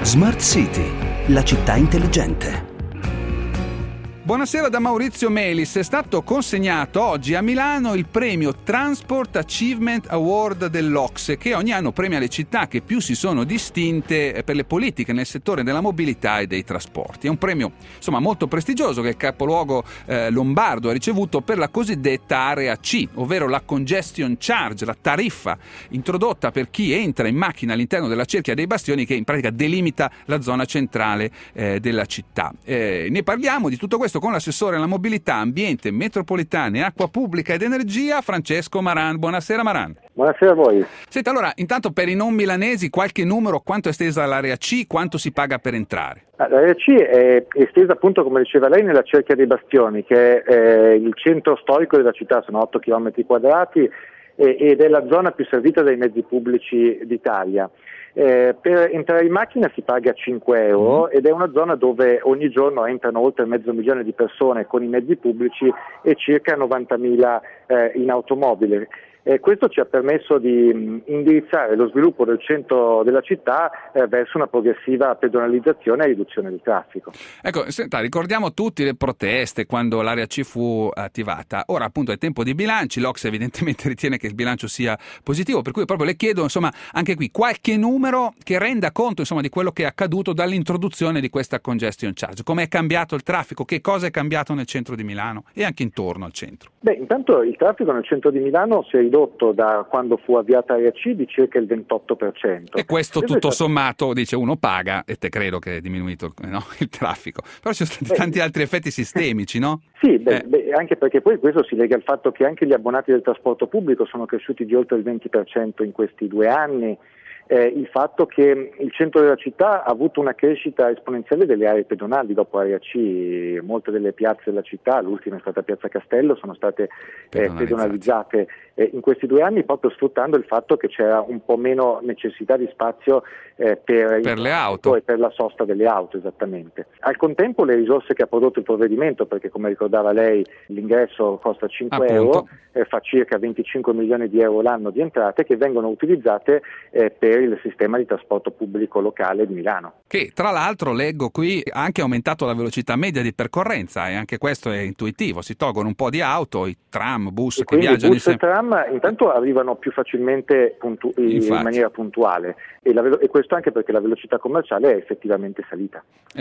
Smart City, la città intelligente. Buonasera da Maurizio Melis. È stato consegnato oggi a Milano il premio Transport Achievement Award dell'OCSE, che ogni anno premia le città che più si sono distinte per le politiche nel settore della mobilità e dei trasporti. È un premio molto prestigioso che il capoluogo lombardo ha ricevuto per la cosiddetta area C, ovvero la congestion charge, la tariffa introdotta per chi entra in macchina all'interno della cerchia dei bastioni, che in pratica delimita la zona centrale della città. Ne parliamo di tutto questo con l'assessore alla mobilità, ambiente, metropolitane, acqua pubblica ed energia, Francesco Maran. Buonasera Maran. Buonasera a voi. Senta, allora, intanto per i non milanesi qualche numero: quanto è estesa l'area C, quanto si paga per entrare? L'area C è estesa, appunto, come diceva lei, nella cerchia dei bastioni, che è il centro storico della città, sono 8 km quadrati ed è la zona più servita dai mezzi pubblici d'Italia. Per entrare in macchina si paga 5 euro ed è una zona dove ogni giorno entrano oltre 500.000 di persone con i mezzi pubblici e circa 90.000 in automobile. Questo ci ha permesso di indirizzare lo sviluppo del centro della città verso una progressiva pedonalizzazione e riduzione del traffico. Ecco, senta, ricordiamo tutti le proteste quando l'area C fu attivata. Ora appunto è tempo di bilanci, l'OCSE evidentemente ritiene che il bilancio sia positivo, per cui proprio le chiedo anche qui qualche numero che renda conto di quello che è accaduto dall'introduzione di questa congestion charge. Come è cambiato il traffico, che cosa è cambiato nel centro di Milano e anche intorno al centro? Intanto il traffico nel centro di Milano si è ridotto da quando fu avviata area C di circa il 28%. E questo tutto sommato, dice, uno paga, e te credo che è diminuito il traffico. Però ci sono stati tanti altri effetti sistemici, no? Sì, anche perché poi questo si lega al fatto che anche gli abbonati del trasporto pubblico sono cresciuti di oltre il 20% in questi 2 anni. Il fatto che il centro della città ha avuto una crescita esponenziale delle aree pedonali dopo area C, molte delle piazze della città, l'ultima è stata Piazza Castello, sono state pedonalizzate in questi 2 anni, proprio sfruttando il fatto che c'era un po' meno necessità di spazio per le auto e per la sosta delle auto, esattamente. Al contempo le risorse che ha prodotto il provvedimento, perché come ricordava lei l'ingresso costa 5 euro, fa circa 25 milioni di euro l'anno di entrate che vengono utilizzate per il sistema di trasporto pubblico locale di Milano. Che tra l'altro leggo qui ha anche aumentato la velocità media di percorrenza, e anche questo è intuitivo, si tolgono un po' di auto, i tram, bus che viaggiano bus e tram intanto arrivano più facilmente in maniera puntuale e questo anche perché la velocità commerciale è effettivamente salita.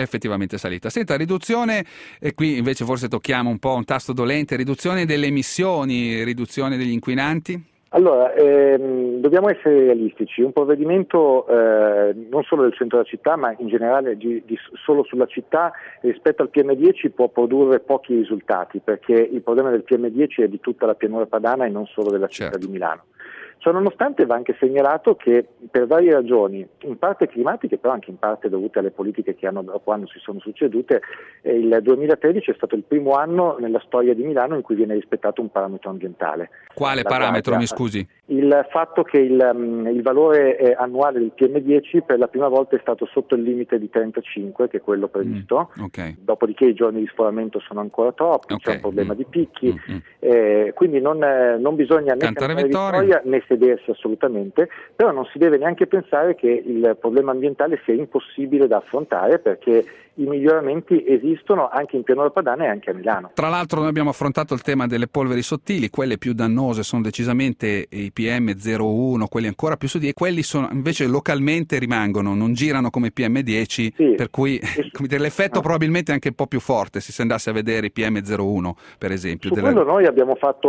Senta, riduzione, e qui invece forse tocchiamo un po' un tasto dolente, riduzione delle emissioni, riduzione degli inquinanti? Allora, dobbiamo essere realistici, un provvedimento non solo del centro della città ma in generale solo sulla città rispetto al PM10 può produrre pochi risultati, perché il problema del PM10 è di tutta la pianura padana e non solo della città di Milano. Ciononostante va anche segnalato che per varie ragioni, in parte climatiche però anche in parte dovute alle politiche che dopo anno si sono succedute, il 2013 è stato il primo anno nella storia di Milano in cui viene rispettato un parametro ambientale. Quale parametro, mi scusi? Il fatto che il valore annuale del PM10 per la prima volta è stato sotto il limite di 35, che è quello previsto. Dopodiché i giorni di sforamento sono ancora troppi, c'è un problema di picchi, quindi non bisogna né cantare vittoria né sedersi assolutamente, però non si deve neanche pensare che il problema ambientale sia impossibile da affrontare, perché i miglioramenti esistono anche in pianura padana e anche a Milano. Tra l'altro noi abbiamo affrontato il tema delle polveri sottili, quelle più dannose sono decisamente i PM01, quelli ancora più sottili, e quelli invece localmente rimangono, non girano come PM10, per cui l'effetto probabilmente è anche un po' più forte se si andasse a vedere i PM01 per esempio. Su quello noi abbiamo fatto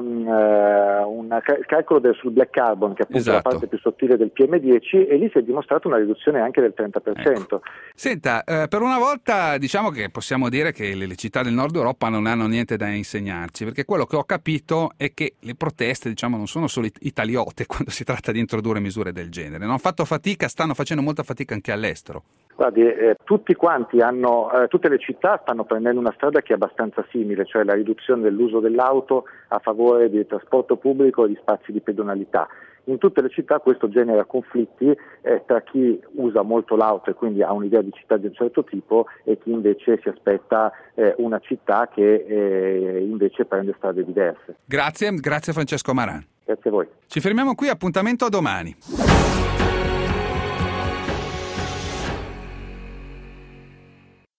un calcolo sul black carbon, che è appunto la parte più sottile del PM10, e lì si è dimostrata una riduzione anche del 30%. Ecco. Senta, per una volta diciamo che possiamo dire che le città del nord Europa non hanno niente da insegnarci, perché quello che ho capito è che le proteste non sono solo italiote quando si tratta di introdurre misure del genere, hanno fatto fatica, stanno facendo molta fatica anche all'estero. Guardi, tutti quanti tutte le città stanno prendendo una strada che è abbastanza simile, cioè la riduzione dell'uso dell'auto a favore del trasporto pubblico e di spazi di pedonalità. In tutte le città questo genera conflitti tra chi usa molto l'auto e quindi ha un'idea di città di un certo tipo e chi invece si aspetta una città che invece prende strade diverse. Grazie Francesco Maran. Grazie a voi. Ci fermiamo qui, appuntamento a domani.